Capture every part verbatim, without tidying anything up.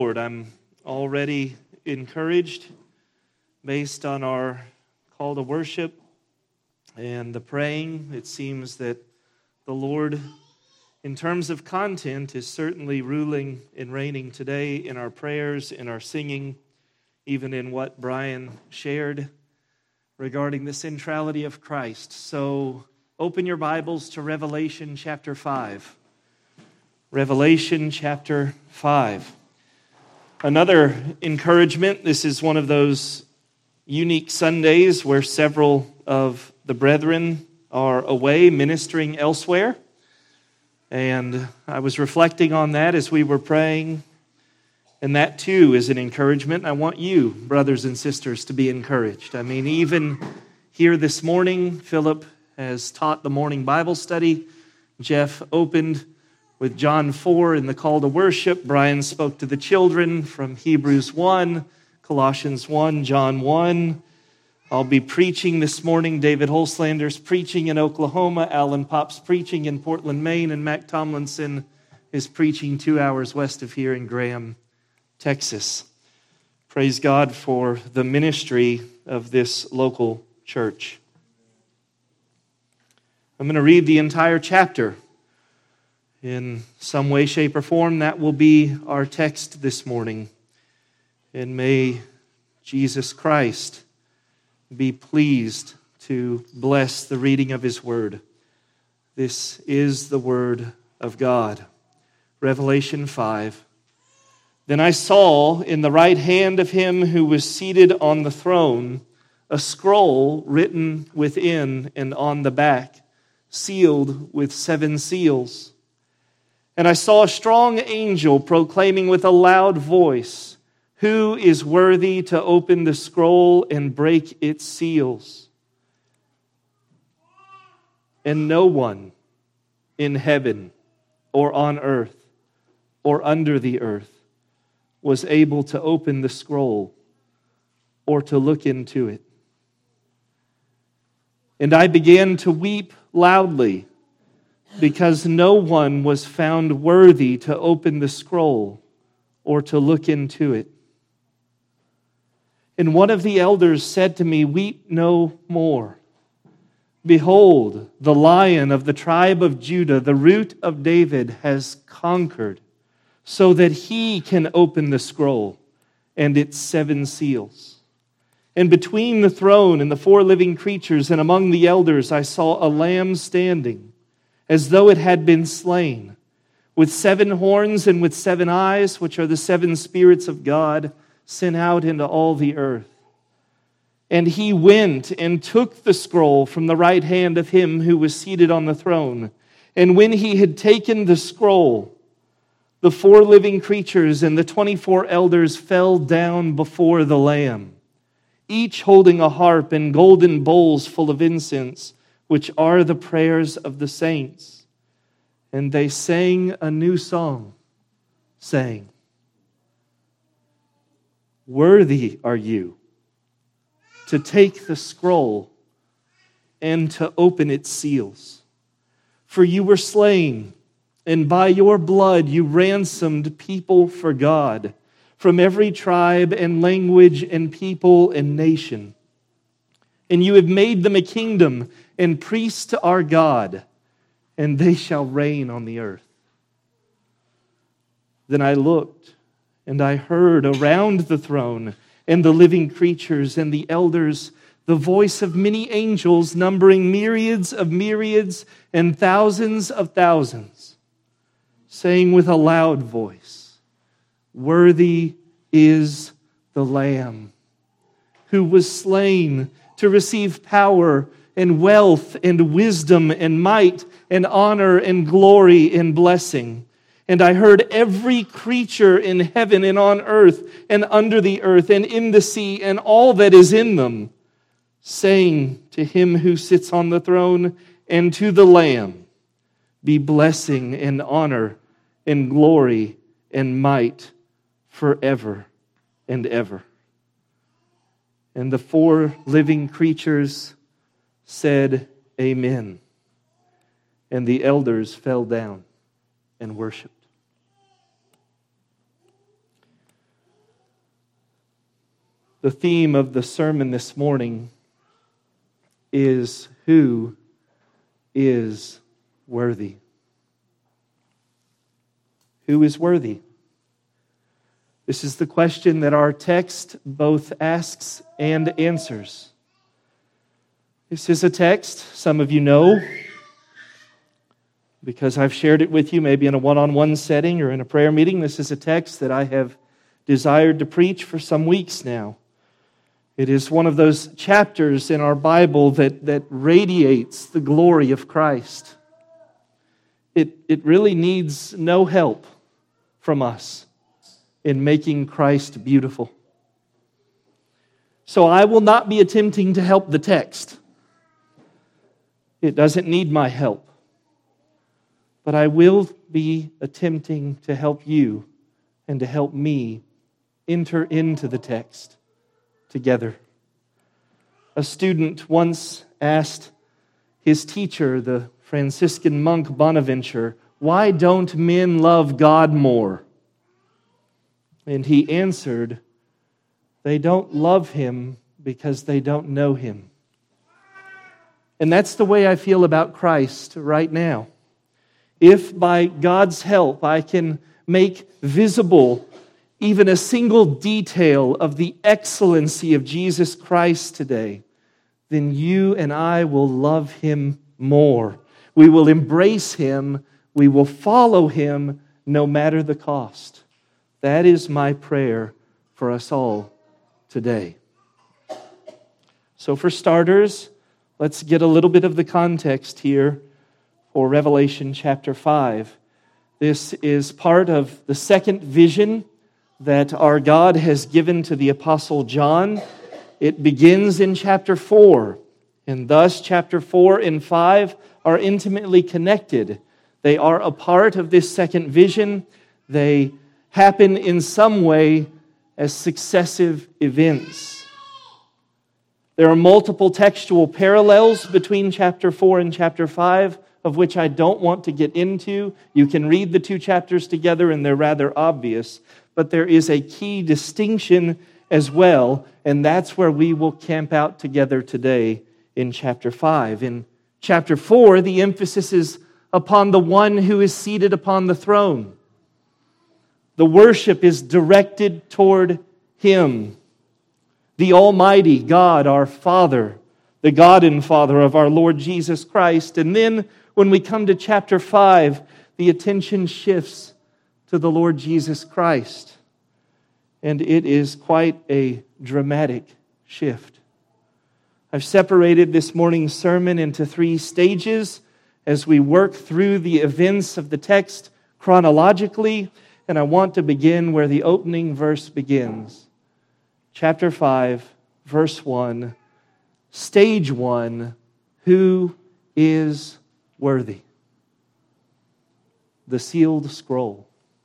Lord, I'm already encouraged based on our call to worship and the praying. It seems that the Lord, in terms of content, is certainly ruling and reigning today in our prayers, in our singing, even in what Brian shared regarding the centrality of Christ. So open your Bibles to Revelation chapter five. Revelation chapter five. Another encouragement, this is one of those unique Sundays where several of the brethren are away ministering elsewhere. And I was reflecting on that as we were praying. And that too is an encouragement. I want you, brothers and sisters, to be encouraged. I mean, even here this morning, Philip has taught the morning Bible study. Jeff opened with John four in the call to worship. Brian spoke to the children from Hebrews one, Colossians one, John one. I'll be preaching this morning. David Holslander's preaching in Oklahoma. Alan Pop's preaching in Portland, Maine. And Mac Tomlinson is preaching two hours west of here in Graham, Texas. Praise God for the ministry of this local church. I'm going to read the entire chapter. In some way, shape, or form, that will be our text this morning. And may Jesus Christ be pleased to bless the reading of His Word. This is the Word of God. Revelation five. Then I saw in the right hand of Him who was seated on the throne a scroll written within and on the back, sealed with seven seals. And I saw a strong angel proclaiming with a loud voice, "Who is worthy to open the scroll and break its seals?" And no one in heaven or on earth or under the earth was able to open the scroll or to look into it. And I began to weep loudly, because no one was found worthy to open the scroll or to look into it. And one of the elders said to me, "Weep no more. Behold, the Lion of the tribe of Judah, the Root of David, has conquered, so that He can open the scroll and its seven seals." And between the throne and the four living creatures and among the elders, I saw a lamb standing, as though it had been slain, with seven horns and with seven eyes, which are the seven spirits of God sent out into all the earth. And He went and took the scroll from the right hand of Him who was seated on the throne. And when He had taken the scroll, the four living creatures and the twenty-four elders fell down before the Lamb, each holding a harp and golden bowls full of incense, which are the prayers of the saints. And they sang a new song, saying, "Worthy are you to take the scroll and to open its seals. For you were slain, and by your blood you ransomed people for God from every tribe and language and people and nation. And you have made them a kingdom and priests to our God, and they shall reign on the earth." Then I looked, and I heard around the throne and the living creatures and the elders the voice of many angels, numbering myriads of myriads and thousands of thousands, saying with a loud voice, "Worthy is the Lamb who was slain to receive power and wealth and wisdom and might and honor and glory and blessing." And I heard every creature in heaven and on earth and under the earth and in the sea and all that is in them, saying to Him who sits on the throne and to the Lamb, "Be blessing and honor and glory and might forever and ever." And the four living creatures said, "Amen." And the elders fell down and worshiped. The theme of the sermon this morning is who is worthy? Who is worthy? This is the question that our text both asks and answers. This is a text some of you know because I've shared it with you maybe in a one-on-one setting or in a prayer meeting. This is a text that I have desired to preach for some weeks now. It is one of those chapters in our Bible that, that radiates the glory of Christ. It, it really needs no help from us in making Christ beautiful. So I will not be attempting to help the text. It doesn't need my help. But I will be attempting to help you and to help me enter into the text together. A student once asked his teacher, the Franciscan monk Bonaventure, "Why don't men love God more?" And he answered, "They don't love Him because they don't know Him." And that's the way I feel about Christ right now. If by God's help I can make visible even a single detail of the excellency of Jesus Christ today, then you and I will love Him more. We will embrace Him. We will follow Him no matter the cost. That is my prayer for us all today. So for starters, let's get a little bit of the context here for Revelation chapter five. This is part of the second vision that our God has given to the Apostle John. It begins in chapter four, and thus chapter four and five are intimately connected. They are a part of this second vision. They happen in some way as successive events. There are multiple textual parallels between chapter four and chapter five, of which I don't want to get into. You can read the two chapters together and they're rather obvious, but there is a key distinction as well, and that's where we will camp out together today in chapter five. In chapter four, the emphasis is upon the one who is seated upon the throne. The worship is directed toward Him, the Almighty God, our Father, the God and Father of our Lord Jesus Christ. And then when we come to chapter five, the attention shifts to the Lord Jesus Christ. And it is quite a dramatic shift. I've separated this morning's sermon into three stages as we work through the events of the text chronologically. And I want to begin where the opening verse begins. Chapter five, verse one, stage one, who is worthy? The sealed scroll.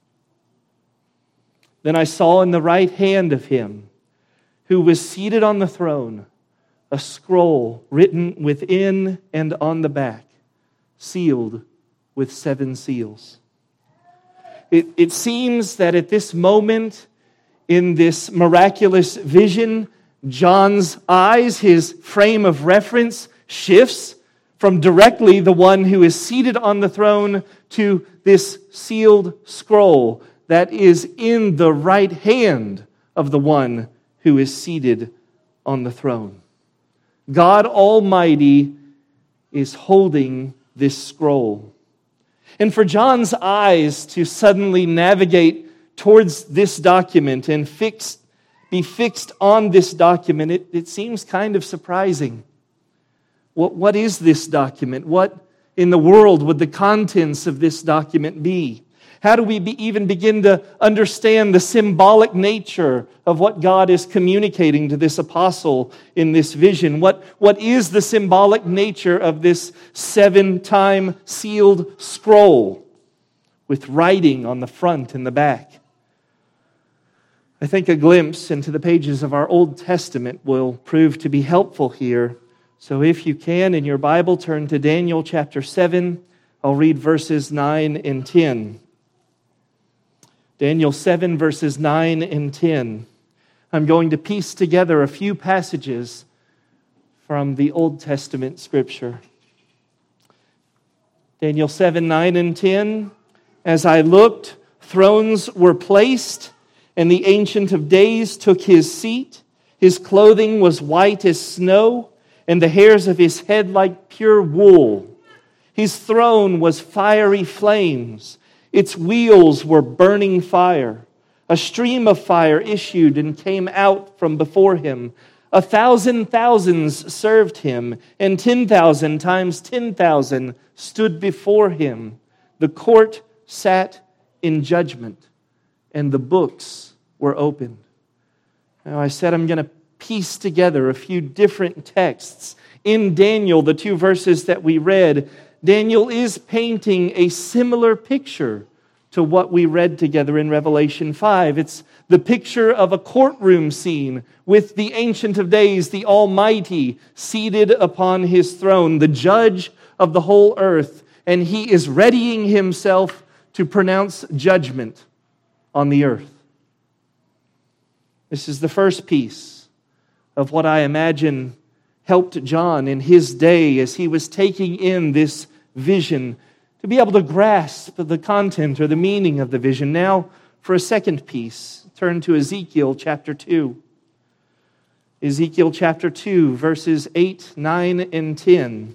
Then I saw in the right hand of Him who was seated on the throne a scroll written within and on the back, sealed with seven seals. It, it seems that at this moment in this miraculous vision, John's eyes, his frame of reference, shifts from directly the one who is seated on the throne to this sealed scroll that is in the right hand of the one who is seated on the throne. God Almighty is holding this scroll. And for John's eyes to suddenly navigate towards this document and fix, be fixed on this document, it, it seems kind of surprising. What, what is this document? What in the world would the contents of this document be? How do we be, even begin to understand the symbolic nature of what God is communicating to this apostle in this vision? What, what is the symbolic nature of this seven-time sealed scroll with writing on the front and the back? I think a glimpse into the pages of our Old Testament will prove to be helpful here. So if you can, in your Bible, turn to Daniel chapter seven. I'll read verses nine and ten. Daniel seven, verses nine and ten. I'm going to piece together a few passages from the Old Testament Scripture. Daniel seven, nine, and ten. As I looked, thrones were placed, and the Ancient of Days took his seat. His clothing was white as snow, and the hairs of his head like pure wool. His throne was fiery flames. Its wheels were burning fire. A stream of fire issued and came out from before him. A thousand thousands served him, and ten thousand times ten thousand stood before him. The court sat in judgment, and the books were opened. Now I said I'm going to piece together a few different texts. In Daniel, the two verses that we read, Daniel is painting a similar picture to what we read together in Revelation five. It's the picture of a courtroom scene with the Ancient of Days, the Almighty, seated upon his throne, the judge of the whole earth, and he is readying himself to pronounce judgment on the earth. This is the first piece of what I imagine helped John in his day as he was taking in this vision to be able to grasp the content or the meaning of the vision. Now, for a second piece, turn to Ezekiel chapter two. Ezekiel chapter two, verses eight, nine, and ten.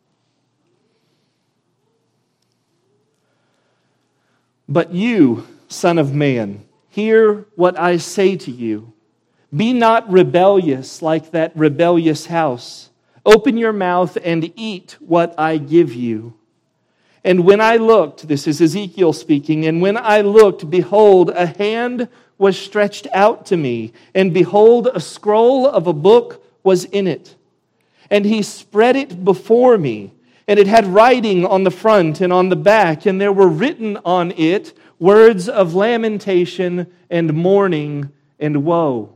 But you, Son of man, hear what I say to you. Be not rebellious like that rebellious house. Open your mouth and eat what I give you. And when I looked, this is Ezekiel speaking, and when I looked, behold, a hand was stretched out to me, and behold, a scroll of a book was in it. And he spread it before me, and it had writing on the front and on the back, and there were written on it words of lamentation and mourning and woe.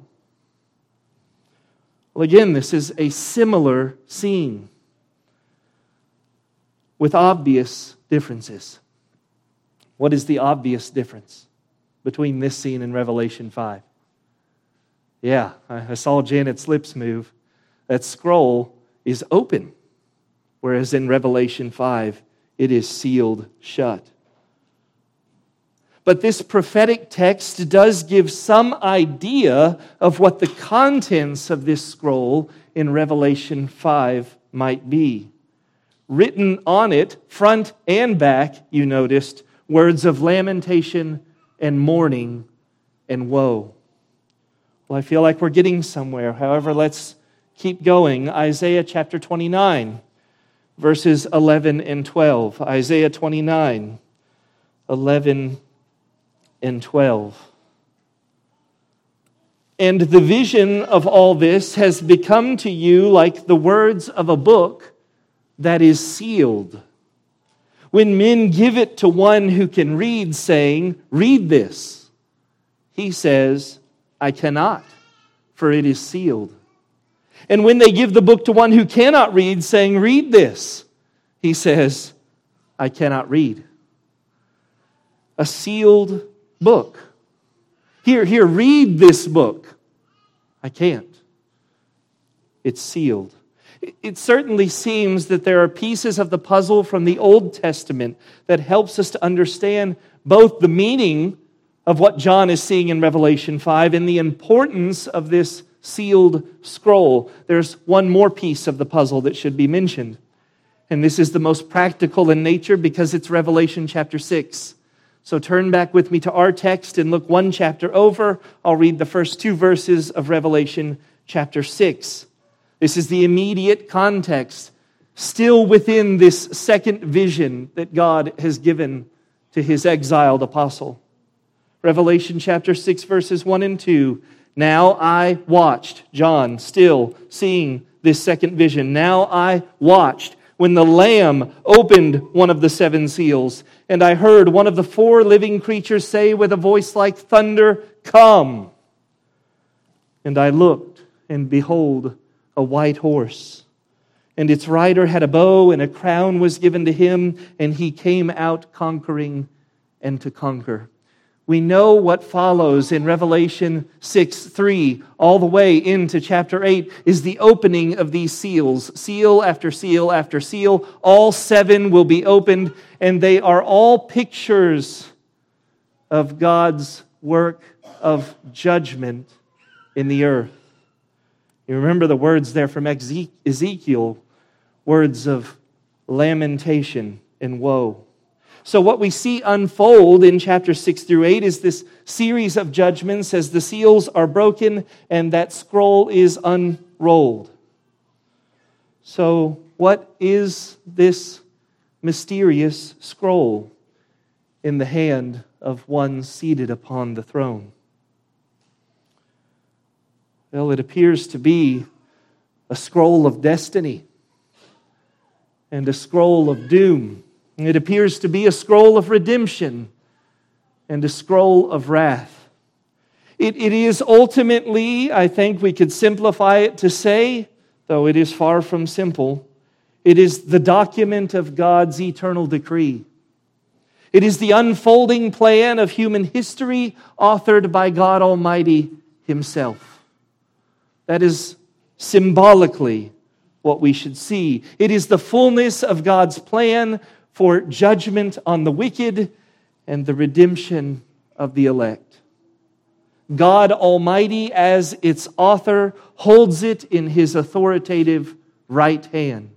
Well, again, this is a similar scene with obvious differences. What is the obvious difference between this scene and Revelation five? Yeah, I saw Janet's lips move. That scroll is open, whereas in Revelation five, it is sealed shut. But this prophetic text does give some idea of what the contents of this scroll in Revelation five might be. Written on it, front and back, you noticed, words of lamentation and mourning and woe. Well, I feel like we're getting somewhere. However, let's keep going. Isaiah chapter twenty-nine, verses eleven and twelve. Isaiah twenty-nine, eleven and twelve. And the vision of all this has become to you like the words of a book that is sealed. When men give it to one who can read, saying, read this, he says, I cannot, for it is sealed. And when they give the book to one who cannot read, saying, read this, he says, I cannot read. A sealed book. Here, here, read this book. I can't. It's sealed. It certainly seems that there are pieces of the puzzle from the Old Testament that helps us to understand both the meaning of what John is seeing in Revelation five and the importance of this sealed scroll. There's one more piece of the puzzle that should be mentioned. And this is the most practical in nature because it's Revelation chapter six. So turn back with me to our text and look one chapter over. I'll read the first two verses of Revelation chapter six. This is the immediate context, still within this second vision that God has given to his exiled apostle. Revelation chapter six, verses one and two. Now I watched, John still seeing this second vision. Now I watched when the Lamb opened one of the seven seals, and I heard one of the four living creatures say with a voice like thunder, come. And I looked, and behold, a white horse, and its rider had a bow, and a crown was given to him, and he came out conquering and to conquer. We know what follows in Revelation six three, all the way into chapter eight, is the opening of these seals. Seal after seal after seal. All seven will be opened, and they are all pictures of God's work of judgment in the earth. You remember the words there from Ezekiel, words of lamentation and woe. So what we see unfold in chapters six through eight is this series of judgments as the seals are broken and that scroll is unrolled. So what is this mysterious scroll in the hand of one seated upon the throne? Well, it appears to be a scroll of destiny and a scroll of doom. It appears to be a scroll of redemption and a scroll of wrath. It, it is ultimately, I think we could simplify it to say, though it is far from simple, it is the document of God's eternal decree. It is the unfolding plan of human history authored by God Almighty Himself. That is symbolically what we should see. It is the fullness of God's plan for judgment on the wicked and the redemption of the elect. God Almighty, as its author, holds it in His authoritative right hand.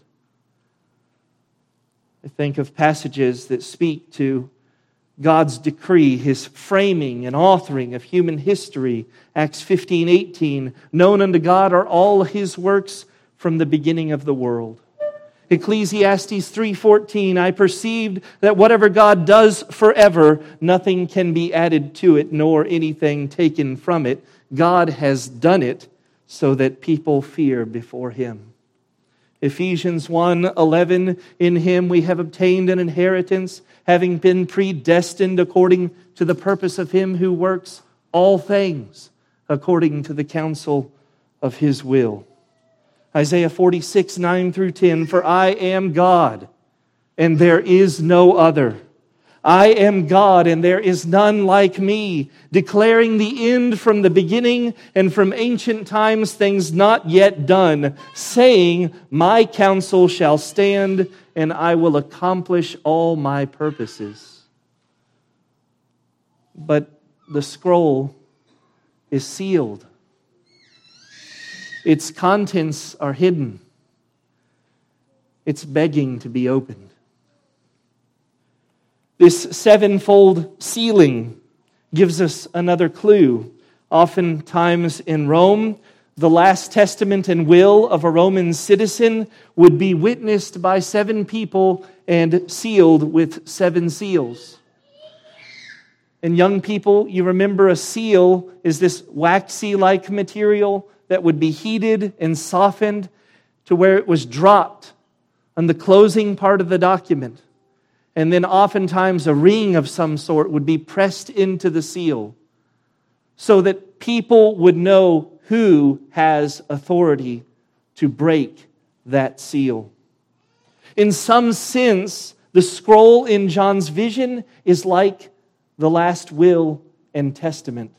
I think of passages that speak to God's decree, His framing and authoring of human history. Acts fifteen eighteen, known unto God are all His works from the beginning of the world. Ecclesiastes three fourteen, I perceived that whatever God does forever, nothing can be added to it, nor anything taken from it. God has done it so that people fear before Him. Ephesians one eleven, in Him we have obtained an inheritance, having been predestined according to the purpose of Him who works all things according to the counsel of His will. Isaiah forty-six, nine through ten, for I am God, and there is no other. I am God, and there is none like me, declaring the end from the beginning, and from ancient times things not yet done, saying, my counsel shall stand, and I will accomplish all my purposes. But the scroll is sealed. Its contents are hidden. It's begging to be opened. This sevenfold sealing gives us another clue. Oftentimes in Rome, the last testament and will of a Roman citizen would be witnessed by seven people and sealed with seven seals. And young people, you remember a seal is this waxy-like material that would be heated and softened to where it was dropped on the closing part of the document. And then oftentimes a ring of some sort would be pressed into the seal so that people would know who has authority to break that seal. In some sense, the scroll in John's vision is like the last will and testament.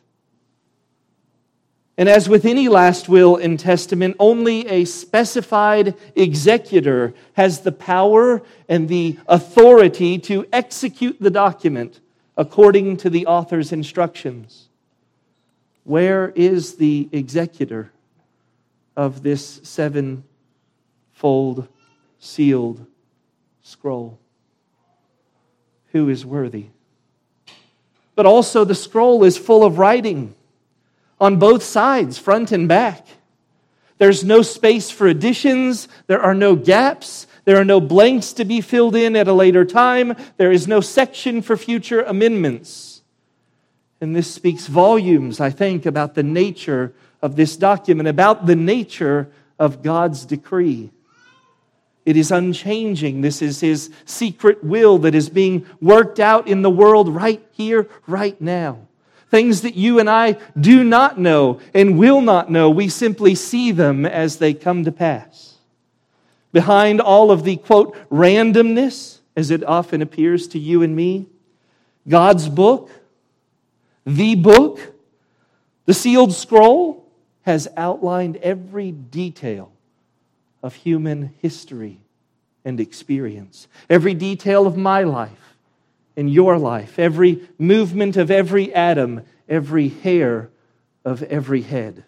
And as with any last will and testament, only a specified executor has the power and the authority to execute the document according to the author's instructions. Where is the executor of this sevenfold sealed scroll? Who is worthy? But also the scroll is full of writing on both sides, front and back. There's no space for additions. There are no gaps. There are no blanks to be filled in at a later time. There is no section for future amendments. And this speaks volumes, I think, about the nature of this document, about the nature of God's decree. It is unchanging. This is His secret will that is being worked out in the world right here, right now. Things that you and I do not know and will not know. We simply see them as they come to pass. Behind all of the, quote, randomness, as it often appears to you and me, God's book, The book, the sealed scroll, has outlined every detail of human history and experience. Every detail of my life and your life. Every movement of every atom. Every hair of every head.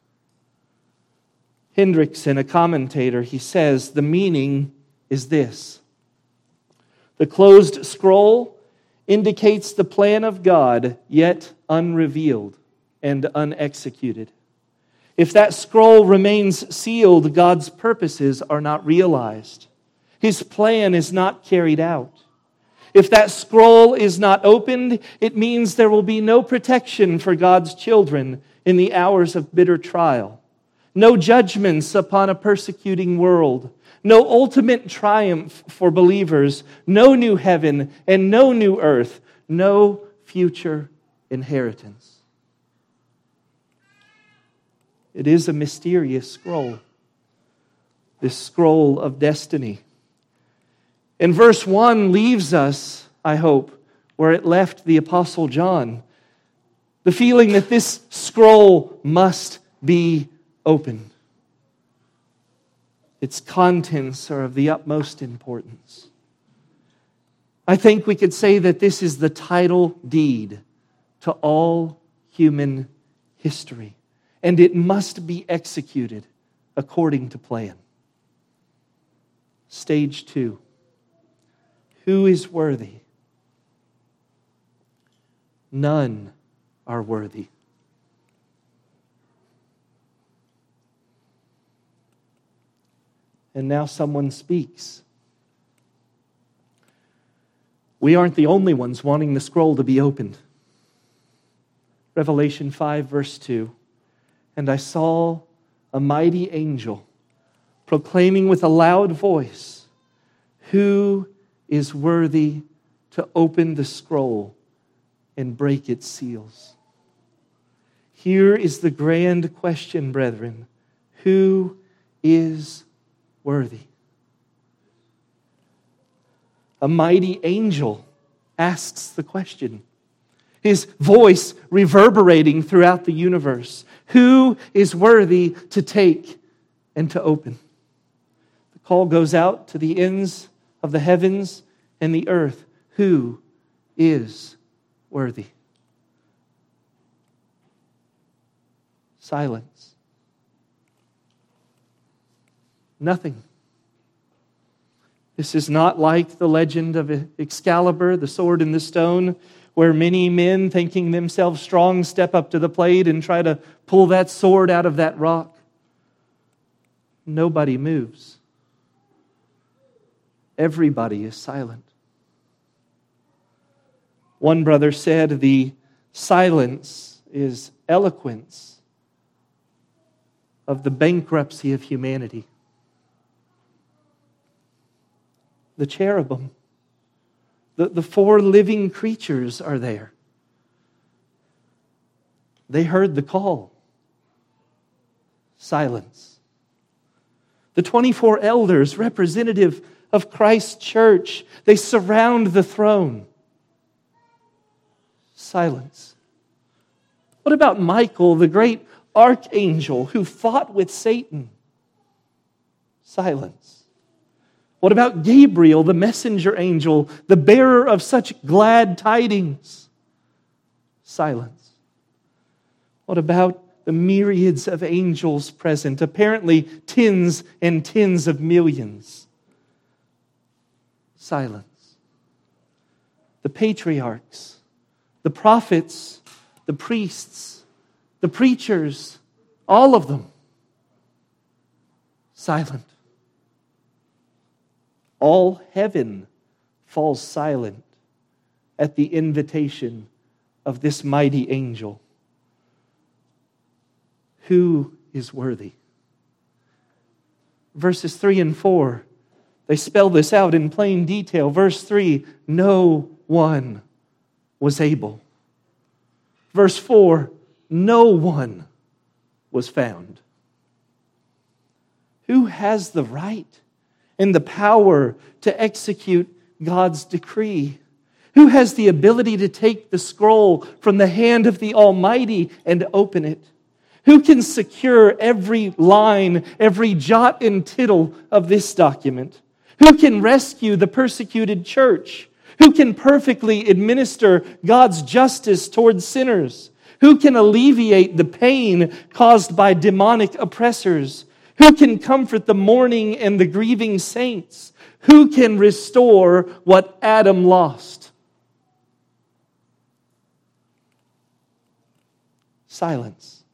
Hendrickson, a commentator, he says, the meaning is this. The closed scroll indicates the plan of God, yet unrevealed and unexecuted. If that scroll remains sealed, God's purposes are not realized. His plan is not carried out. If that scroll is not opened, it means there will be no protection for God's children in the hours of bitter trial. No judgments upon a persecuting world. No ultimate triumph for believers. No new heaven and no new earth. No future inheritance. It is a mysterious scroll. This scroll of destiny. And verse one leaves us, I hope, where it left the Apostle John. The feeling that this scroll must be opened. Its contents are of the utmost importance. I think we could say that this is the title deed to all human history. And it must be executed according to plan. Stage two. Who is worthy? None are worthy. And now someone speaks. We aren't the only ones wanting the scroll to be opened. Revelation five, verse two. And I saw a mighty angel proclaiming with a loud voice, who is worthy to open the scroll and break its seals? Here is the grand question, brethren. Who is worthy? A mighty angel asks the question, his voice reverberating throughout the universe. Who is worthy to take and to open? The call goes out to the ends of the heavens and the earth. Who is worthy? Silence. Nothing. This is not like the legend of Excalibur, the sword and the stone, where many men, thinking themselves strong, step up to the plate and try to pull that sword out of that rock. Nobody moves. Everybody is silent. One brother said the silence is eloquence of the bankruptcy of humanity. The cherubim, the, the four living creatures are there. They heard the call. Silence. The twenty-four elders, representative of Christ's church, they surround the throne. Silence. What about Michael, the great archangel who fought with Satan? Silence. What about Gabriel, the messenger angel, the bearer of such glad tidings? Silence. What about the myriads of angels present, apparently tens and tens of millions? Silence. The patriarchs, the prophets, the priests, the preachers, all of them, silent. All heaven falls silent at the invitation of this mighty angel. Who is worthy? Verses three and four, they spell this out in plain detail. Verse three, no one was able. Verse four, no one was found. Who has the right and the power to execute God's decree? Who has the ability to take the scroll from the hand of the Almighty and open it? Who can secure every line, every jot and tittle of this document? Who can rescue the persecuted church? Who can perfectly administer God's justice towards sinners? Who can alleviate the pain caused by demonic oppressors? Who can comfort the mourning and the grieving saints? Who can restore what Adam lost? Silence.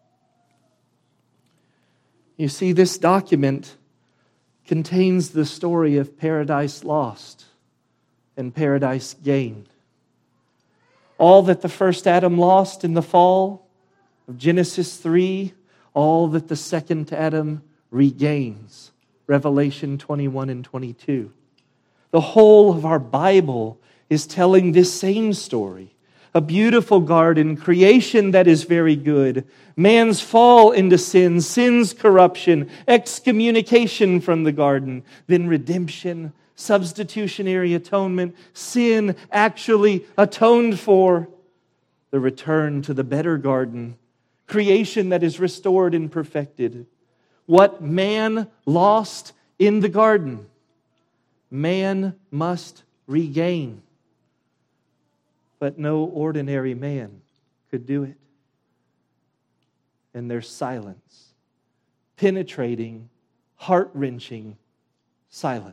You see, this document contains the story of paradise lost and paradise gained. All that the first Adam lost in the fall of Genesis three, all that the second Adam regains. Revelation twenty-one and twenty-two. The whole of our Bible is telling this same story. A beautiful garden, creation that is very good, man's fall into sin, sin's corruption, excommunication from the garden, then redemption, substitutionary atonement, sin actually atoned for, the return to the better garden, creation that is restored and perfected. What man lost in the garden, man must regain. But no ordinary man could do it. And there's silence, penetrating, heart-wrenching silence.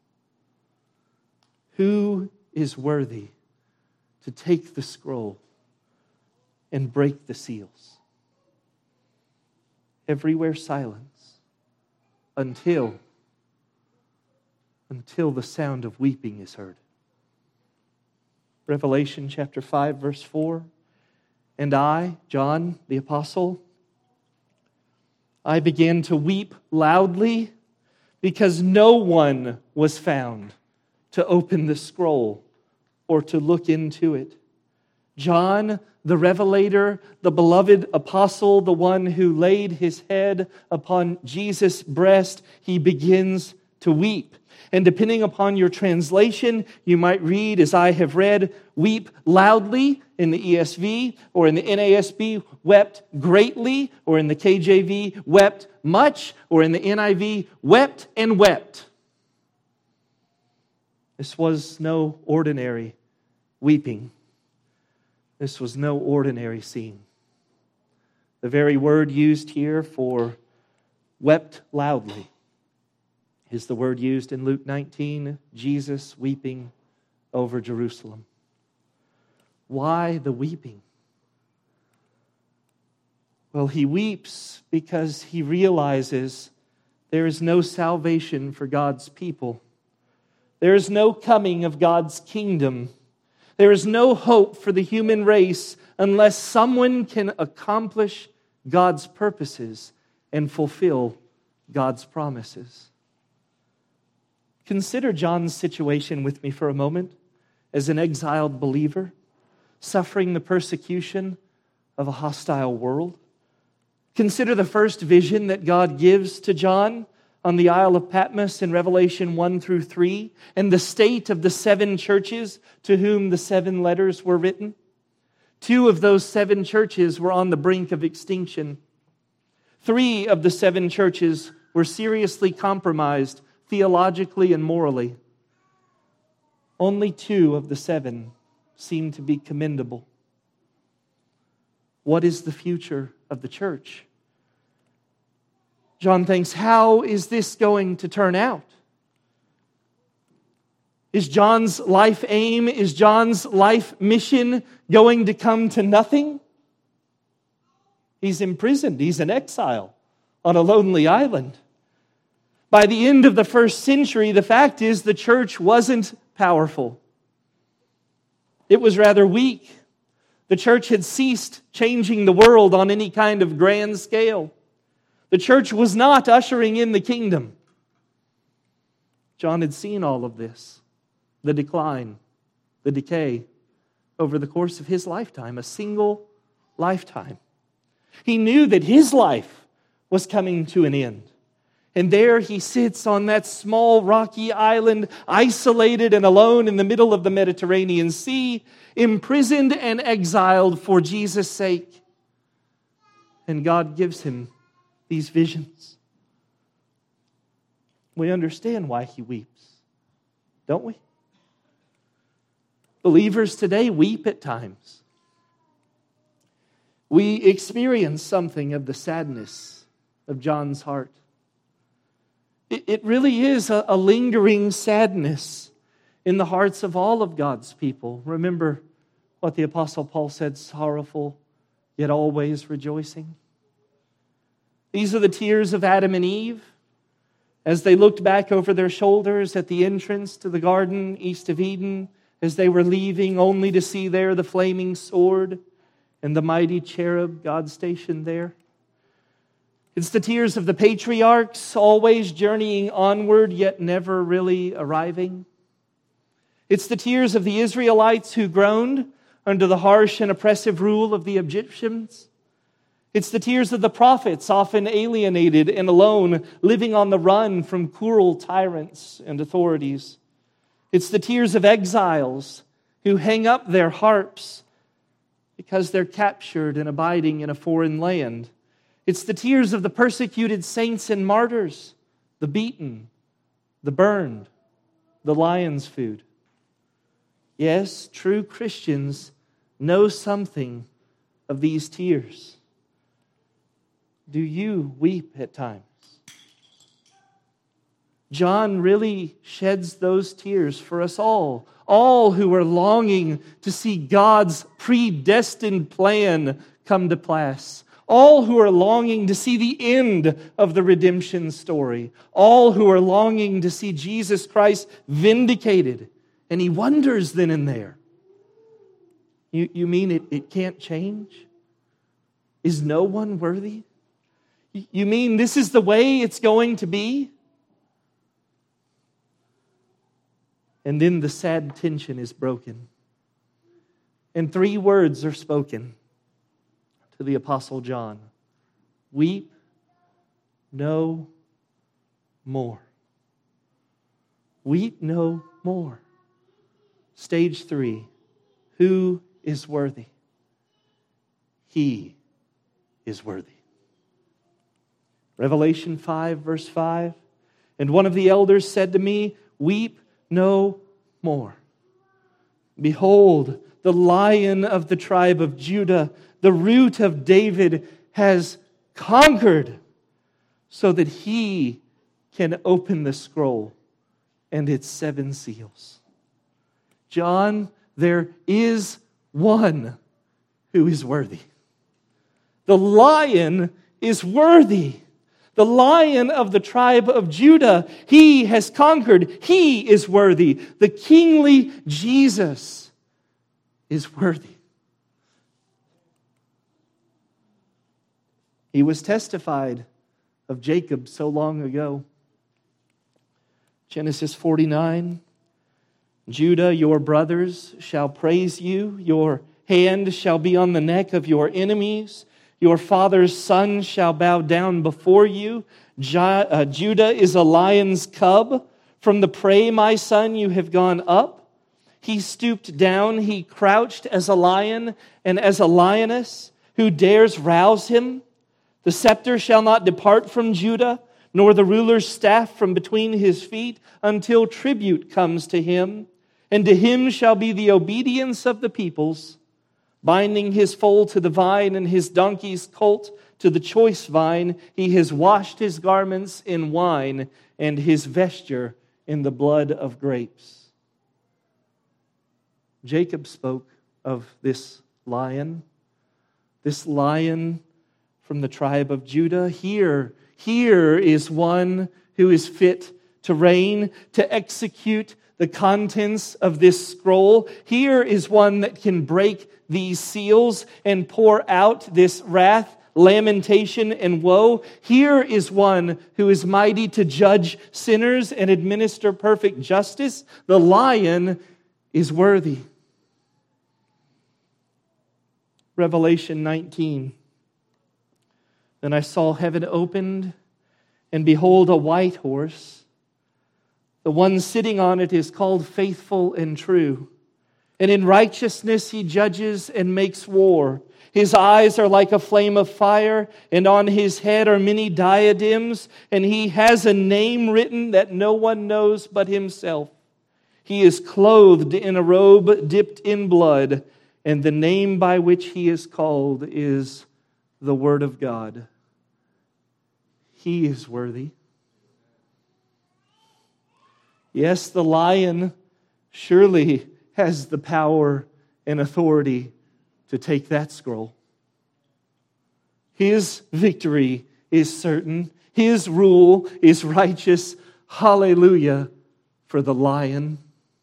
Who is worthy to take the scroll and break the seals? Everywhere silence until, until the sound of weeping is heard. Revelation chapter five, verse four. And I, John the apostle, I began to weep loudly because no one was found to open the scroll or to look into it. John, the revelator, the beloved apostle, the one who laid his head upon Jesus' breast, he begins to weep. And depending upon your translation, you might read, as I have read, weep loudly in the E S V, or in the N A S B, wept greatly, or in the K J V, wept much, or in the N I V, wept and wept. This was no ordinary weeping. This was no ordinary scene. The very word used here for wept loudly is the word used in Luke nineteen, Jesus weeping over Jerusalem. Why the weeping? Well, he weeps because he realizes there is no salvation for God's people. There is no coming of God's kingdom. There is no hope for the human race unless someone can accomplish God's purposes and fulfill God's promises. Consider John's situation with me for a moment as an exiled believer, suffering the persecution of a hostile world. Consider the first vision that God gives to John on the Isle of Patmos in Revelation one through three, and the state of the seven churches to whom the seven letters were written. Two of those seven churches were on the brink of extinction. Three of the seven churches were seriously compromised theologically and morally. Only two of the seven seem to be commendable. What is the future of the church? John thinks, how is this going to turn out? Is John's life aim, is John's life mission going to come to nothing? He's imprisoned, he's in exile on a lonely island. By the end of the first century, the fact is the church wasn't powerful. It was rather weak. The church had ceased changing the world on any kind of grand scale. The church was not ushering in the kingdom. John had seen all of this, the decline, the decay, over the course of his lifetime, a single lifetime. He knew that his life was coming to an end. And there he sits on that small rocky island, isolated and alone in the middle of the Mediterranean Sea, imprisoned and exiled for Jesus' sake. And God gives him these visions. We understand why he weeps, don't we? Believers today weep at times. We experience something of the sadness of John's heart. It, it really is a, a lingering sadness in the hearts of all of God's people. Remember what the Apostle Paul said, sorrowful, yet always rejoicing. These are the tears of Adam and Eve as they looked back over their shoulders at the entrance to the garden east of Eden, as they were leaving, only to see there the flaming sword and the mighty cherub God stationed there. It's the tears of the patriarchs, always journeying onward, yet never really arriving. It's the tears of the Israelites who groaned under the harsh and oppressive rule of the Egyptians. It's the tears of the prophets, often alienated and alone, living on the run from cruel tyrants and authorities. It's the tears of exiles who hang up their harps because they're captured and abiding in a foreign land. It's the tears of the persecuted saints and martyrs, the beaten, the burned, the lion's food. Yes, true Christians know something of these tears. Do you weep at times? John really sheds those tears for us all. All who are longing to see God's predestined plan come to pass. All who are longing to see the end of the redemption story. All who are longing to see Jesus Christ vindicated. And he wonders then and there. You, you mean it, it can't change? Is no one worthy? You mean this is the way it's going to be? And then the sad tension is broken. And three words are spoken to the Apostle John. Weep no more. Weep no more. Stage three. Who is worthy? He is worthy. Revelation five, verse five. And one of the elders said to me, weep no more. Behold, the Lion of the tribe of Judah, the Root of David, has conquered so that he can open the scroll and its seven seals. John, there is one who is worthy. The Lion is worthy. The Lion of the tribe of Judah, he has conquered. He is worthy. The kingly Jesus is worthy. He was testified of Jacob so long ago. Genesis forty-nine, Judah, your brothers shall praise you. Your hand shall be on the neck of your enemies. Your father's son shall bow down before you. Judah is a lion's cub. From the prey, my son, you have gone up. He stooped down. He crouched as a lion and as a lioness. Who dares rouse him? The scepter shall not depart from Judah, nor the ruler's staff from between his feet, until tribute comes to him. And to him shall be the obedience of the peoples. Binding his foal to the vine and his donkey's colt to the choice vine, he has washed his garments in wine and his vesture in the blood of grapes. Jacob spoke of this lion, this lion from the tribe of Judah. Here, here is one who is fit to reign, to execute the contents of this scroll. Here is one that can break these seals and pour out this wrath, lamentation, and woe. Here is one who is mighty to judge sinners and administer perfect justice. The Lion is worthy. Revelation nineteen. Then I saw heaven opened, And behold, a white horse. The one sitting on it is called Faithful and True. And in righteousness he judges and makes war. His eyes are like a flame of fire, and on his head are many diadems, and he has a name written that no one knows but himself. He is clothed in a robe dipped in blood, and the name by which he is called is the Word of God. He is worthy. Yes, the lion surely has the power and authority to take that scroll. His victory is certain. His rule is righteous. Hallelujah for the lion.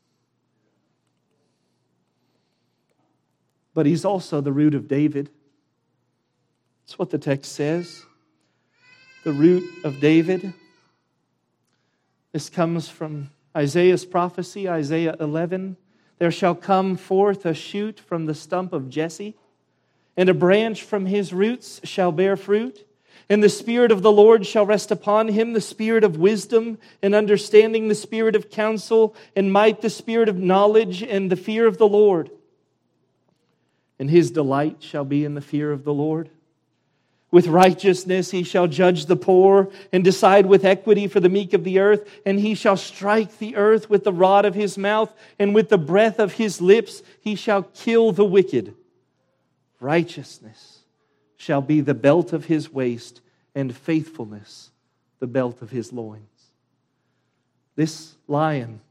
But he's also the root of David. That's what the text says. The root of David. This comes from Isaiah's prophecy, Isaiah eleven. There shall come forth a shoot from the stump of Jesse, and a branch from his roots shall bear fruit. And the Spirit of the Lord shall rest upon him, the Spirit of wisdom and understanding, the Spirit of counsel and might, the Spirit of knowledge and the fear of the Lord. And his delight shall be in the fear of the Lord. With righteousness he shall judge the poor and decide with equity for the meek of the earth. And he shall strike the earth with the rod of his mouth, and with the breath of his lips he shall kill the wicked. Righteousness shall be the belt of his waist, and faithfulness the belt of his loins. This lion,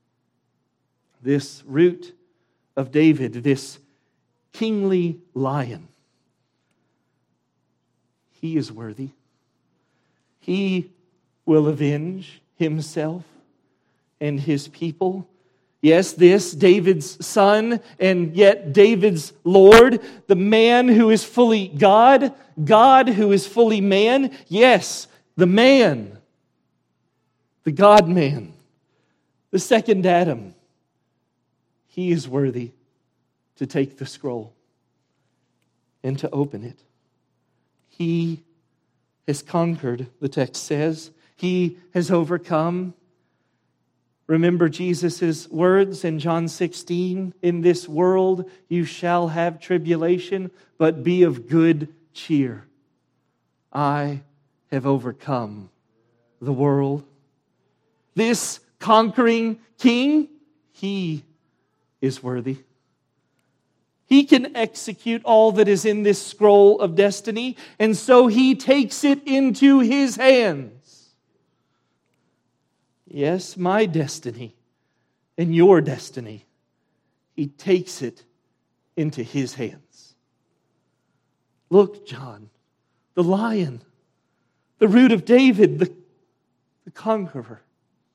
this root of David, this kingly lion, he is worthy. He will avenge himself and his people. Yes, this, David's son, and yet David's Lord, the man who is fully God, God who is fully man. Yes, the man, the God-man, the second Adam. He is worthy to take the scroll and to open it. He has conquered, the text says. He has overcome. Remember Jesus' words in John sixteen, in this world you shall have tribulation, but be of good cheer. I have overcome the world. This conquering king, he is worthy. He can execute all that is in this scroll of destiny, and so he takes it into his hands. Yes, my destiny and your destiny. He takes it into his hands. Look, John, the lion, the root of David, the, the conqueror.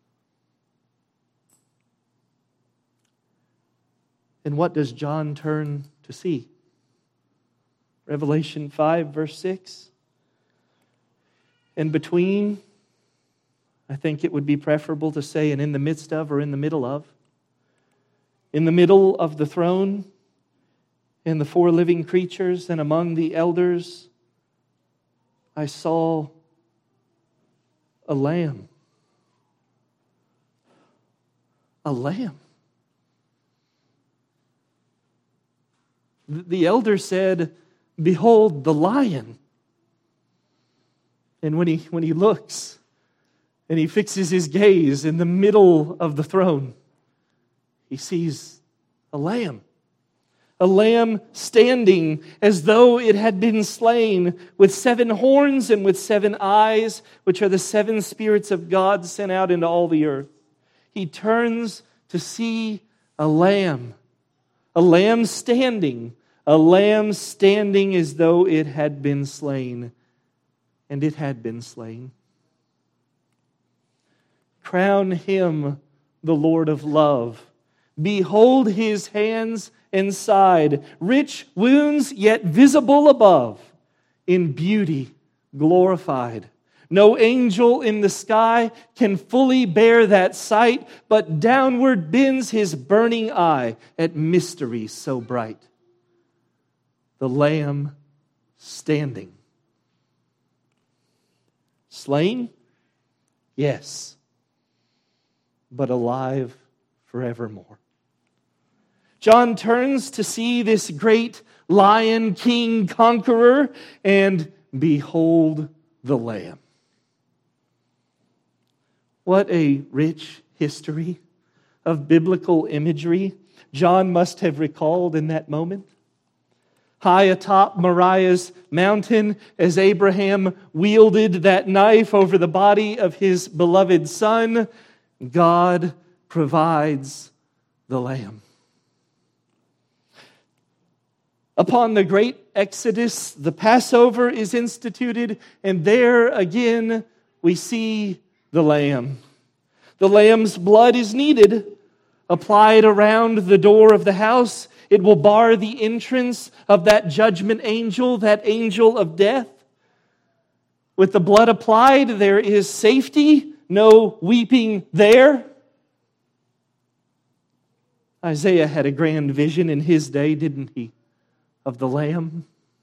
And what does John turn to see? Revelation five, verse six. And between, I think it would be preferable to say, and in the midst of or in the middle of, in the middle of the throne, and the four living creatures, and among the elders, I saw a lamb. A lamb. The elder said, "Behold the lion." And when he, when he looks and he fixes his gaze in the middle of the throne, he sees a lamb. A lamb standing as though it had been slain, with seven horns and with seven eyes, which are the seven spirits of God sent out into all the earth. He turns to see a lamb. A lamb standing, a lamb standing as though it had been slain. And it had been slain. Crown him the Lord of love. Behold his hands and side, rich wounds yet visible above, in beauty glorified. No angel in the sky can fully bear that sight, but downward bends his burning eye at mysteries so bright. The Lamb standing. Slain? yes, but alive forevermore. John turns to see this great lion, king, conqueror, and behold the Lamb. What a rich history of biblical imagery John must have recalled in that moment. High atop Moriah's mountain, as Abraham wielded that knife over the body of his beloved son, God provides the Lamb. Upon the great Exodus, the Passover is instituted, and there again we see the Lamb. The Lamb's blood is needed, applied around the door of the house. It will bar the entrance of that judgment angel, that angel of death. With the blood applied, there is safety, no weeping there. Isaiah had a grand vision in his day, didn't he, of the Lamb?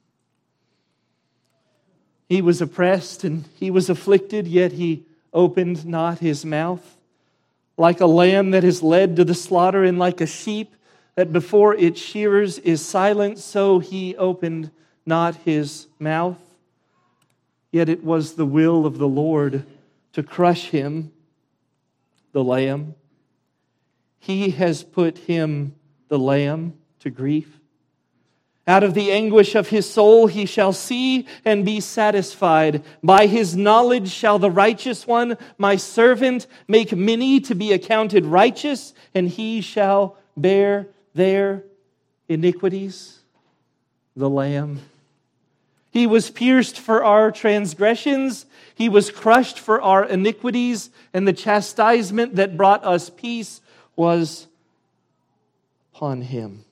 He was oppressed and he was afflicted, yet he opened not his mouth. Like a lamb that is led to the slaughter, and like a sheep that before its shearers is silent, so he opened not his mouth. Yet it was the will of the Lord to crush him, the Lamb. He has put him, the Lamb, to grief. Out of the anguish of his soul he shall see and be satisfied. By his knowledge shall the righteous one, my servant, make many to be accounted righteous, and he shall bear their iniquities. The Lamb. He was pierced for our transgressions. He was crushed for our iniquities, and the chastisement that brought us peace was upon him.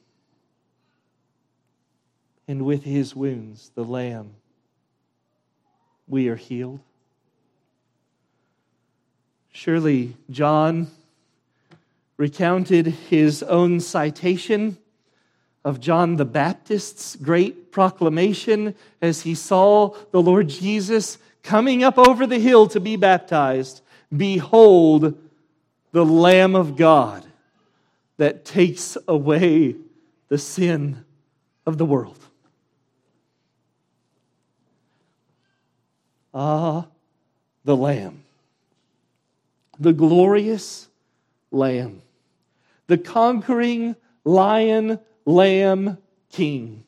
And with his wounds, the Lamb, we are healed. Surely John recounted his own citation of John the Baptist's great proclamation as he saw the Lord Jesus coming up over the hill to be baptized. Behold, the Lamb of God that takes away the sin of the world. Ah, the Lamb, the glorious Lamb, the conquering Lion, Lamb, King.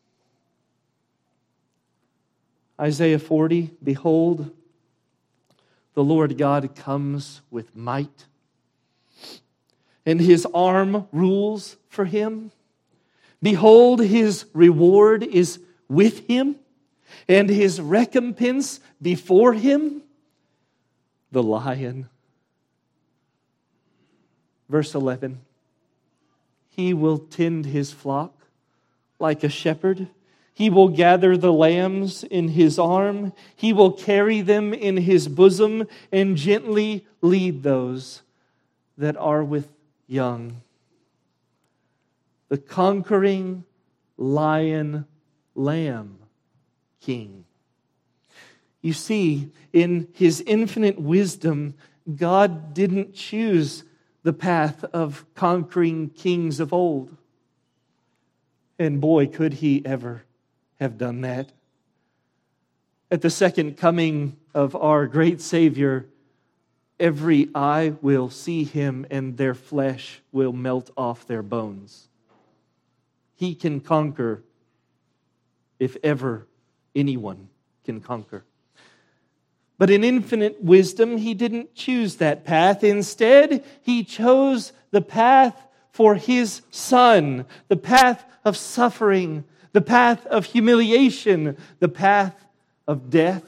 Isaiah forty, behold, the Lord God comes with might, and his arm rules for him. Behold, his reward is with him, and his recompense before him, the Lion. Verse eleven, he will tend his flock like a shepherd. He will gather the lambs in his arm. He will carry them in his bosom and gently lead those that are with young. The conquering Lion, Lamb, King. You see, in his infinite wisdom, God didn't choose the path of conquering kings of old. And boy, could he ever have done that. At the second coming of our great Savior, every eye will see him and their flesh will melt off their bones. He can conquer if ever anyone can conquer. But in infinite wisdom, he didn't choose that path. Instead, he chose the path for his Son, the path of suffering, the path of humiliation, the path of death.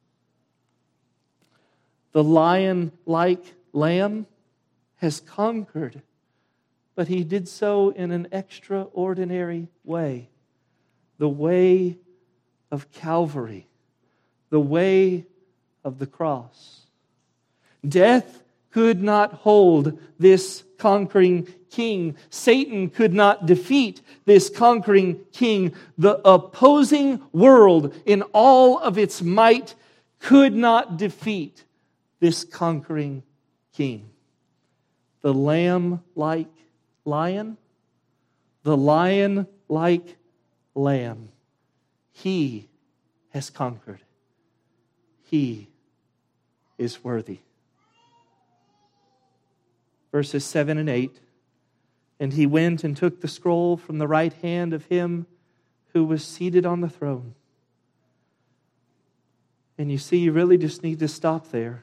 The lion-like Lamb has conquered, but he did so in an extraordinary way. The way of Calvary, the way of the cross. Death could not hold this conquering king. Satan could not defeat this conquering king. The opposing world in all of its might could not defeat this conquering King. The lamb-like lion, the lion-like lamb. He has conquered. He is worthy. Verses seven and eight. And he went and took the scroll from the right hand of him who was seated on the throne. And you see, you really just need to stop there.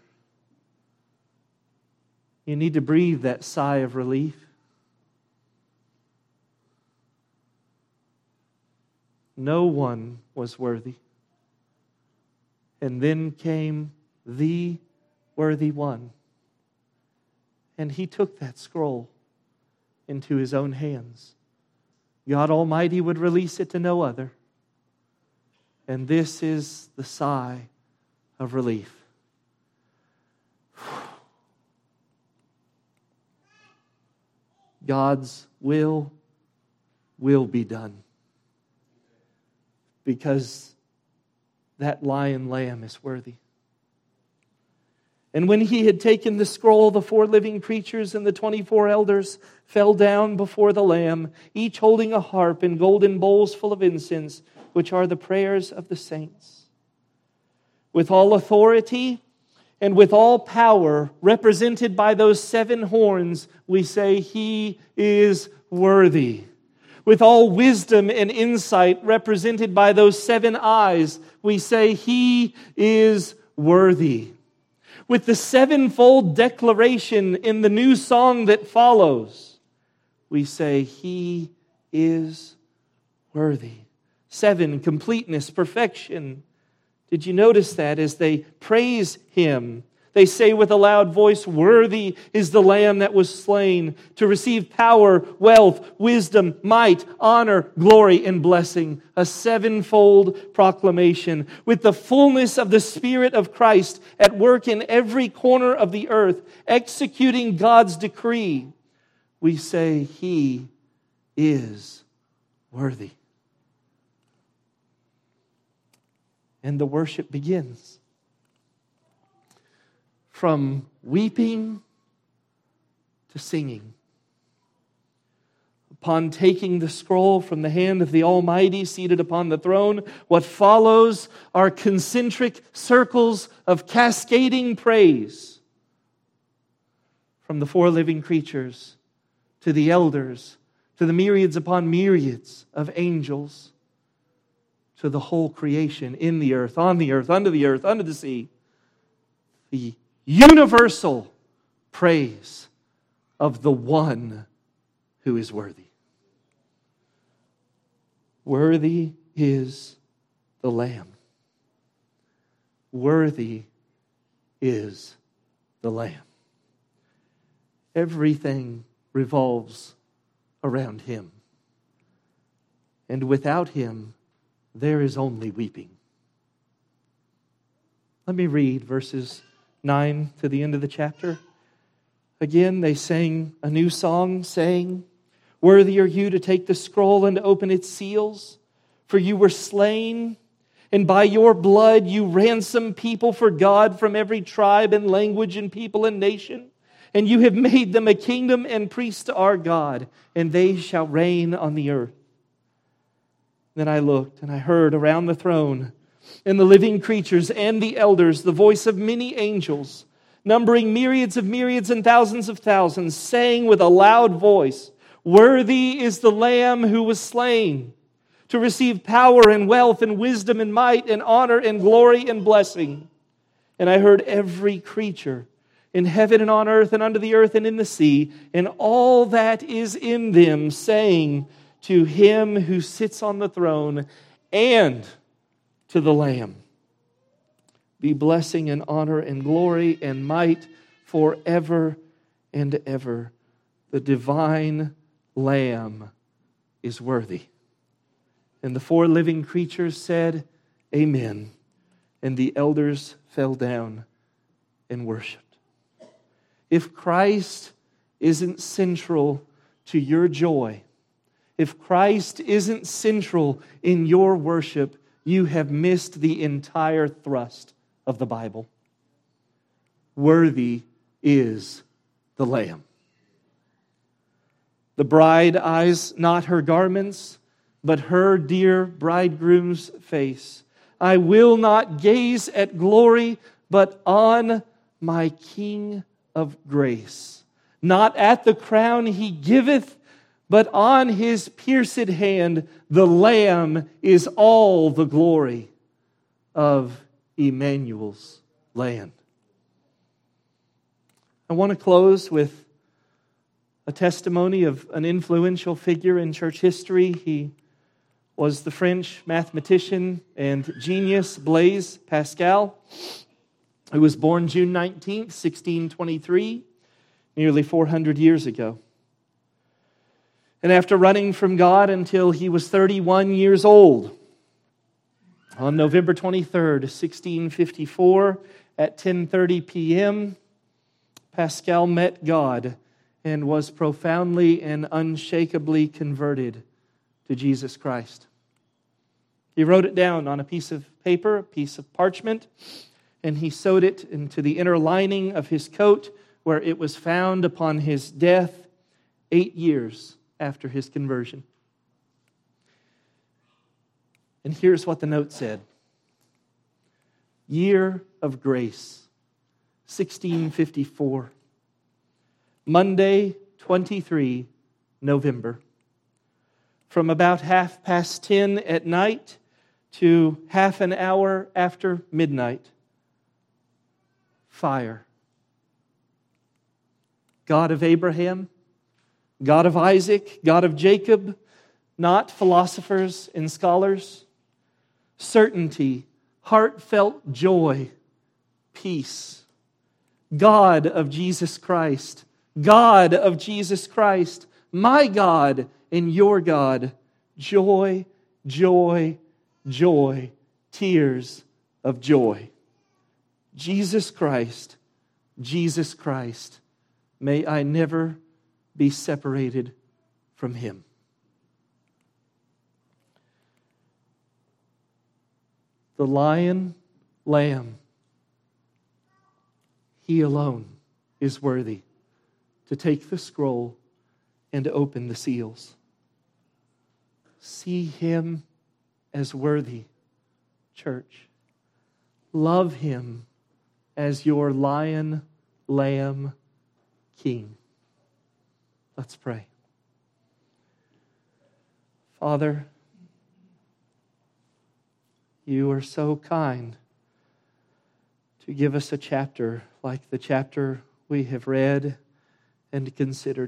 You need to breathe that sigh of relief. No one was worthy. And then came the worthy one. And he took that scroll into his own hands. God Almighty would release it to no other. And this is the sigh of relief. God's will will be done. Because that lion lamb is worthy. And when he had taken the scroll, the four living creatures and the twenty-four elders fell down before the Lamb, each holding a harp and golden bowls full of incense, which are the prayers of the saints. With all authority and with all power represented by those seven horns, we say, He is worthy. With all wisdom and insight represented by those seven eyes, we say, He is worthy. With the sevenfold declaration in the new song that follows, we say, He is worthy. Seven, completeness, perfection. Did you notice that as they praise Him? They say with a loud voice, Worthy is the Lamb that was slain to receive power, wealth, wisdom, might, honor, glory, and blessing. A sevenfold proclamation. With the fullness of the Spirit of Christ at work in every corner of the earth, executing God's decree, we say, He is worthy. And the worship begins. From weeping to singing. Upon taking the scroll from the hand of the Almighty seated upon the throne, what follows are concentric circles of cascading praise. From the four living creatures to the elders, to the myriads upon myriads of angels, to the whole creation in the earth, on the earth, under the earth, under the sea. The universal praise of the one who is worthy. Worthy is the Lamb. Worthy is the Lamb. Everything revolves around Him. And without Him, there is only weeping. Let me read verses nine to the end of the chapter. Again, they sang a new song, saying, Worthy are you to take the scroll and to open its seals, for you were slain, and by your blood you ransomed people for God from every tribe and language and people and nation. And you have made them a kingdom and priests to our God, and they shall reign on the earth. Then I looked, and I heard around the throne, and the living creatures and the elders, the voice of many angels, numbering myriads of myriads and thousands of thousands, saying with a loud voice, Worthy is the Lamb who was slain, to receive power and wealth and wisdom and might and honor and glory and blessing. And I heard every creature in heaven and on earth and under the earth and in the sea, and all that is in them, saying, To Him who sits on the throne and to the Lamb be blessing and honor and glory and might forever and ever. The divine Lamb is worthy. And the four living creatures said, Amen. And the elders fell down and worshiped. If Christ isn't central to your joy, if Christ isn't central in your worship, you have missed the entire thrust of the Bible. worthy is the Lamb. The bride eyes not her garments, but her dear bridegroom's face. I will not gaze at glory, but on my King of grace. Not at the crown he giveth, but on his pierced hand the Lamb is all the glory of Emmanuel's land. I want to close with a testimony of an influential figure in church history. He was the French mathematician and genius Blaise Pascal, who was born June nineteenth, sixteen twenty-three, nearly four hundred years ago. And after running from God until he was thirty-one years old, on November twenty-third, sixteen fifty-four, at ten thirty p.m., Pascal met God and was profoundly and unshakably converted to Jesus Christ. He wrote it down on a piece of paper, a piece of parchment, and he sewed it into the inner lining of his coat, where it was found upon his death eight years after his conversion. And here's what the note said. Year of grace, sixteen fifty-four. Monday, twenty-third November. From about half past ten at night to half an hour after midnight. Fire. God of Abraham, God of Isaac, God of Jacob, not philosophers and scholars. Certainty, heartfelt joy, peace. God of Jesus Christ, God of Jesus Christ, my God and your God, joy, joy, joy, tears of joy. Jesus Christ, Jesus Christ, may I never be separated from Him. The Lion, Lamb, He alone is worthy to take the scroll and to open the seals. See Him as worthy, church. Love Him as your Lion, Lamb, King. Let's pray. Father, You are so kind to give us a chapter like the chapter we have read and considered.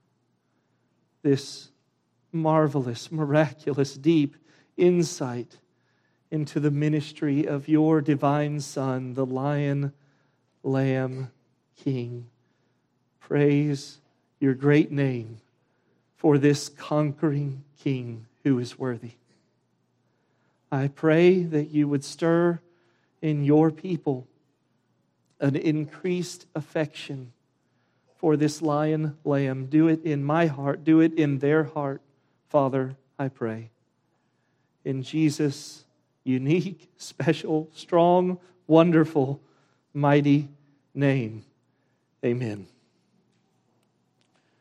This marvelous, miraculous, deep insight into the ministry of Your divine Son, the Lion, Lamb, King. Praise Your great name for this conquering King who is worthy. I pray that You would stir in Your people an increased affection for this Lion, Lamb. Do it in my heart. Do it in their heart, Father, I pray. In Jesus' unique, special, strong, wonderful, mighty name. Amen.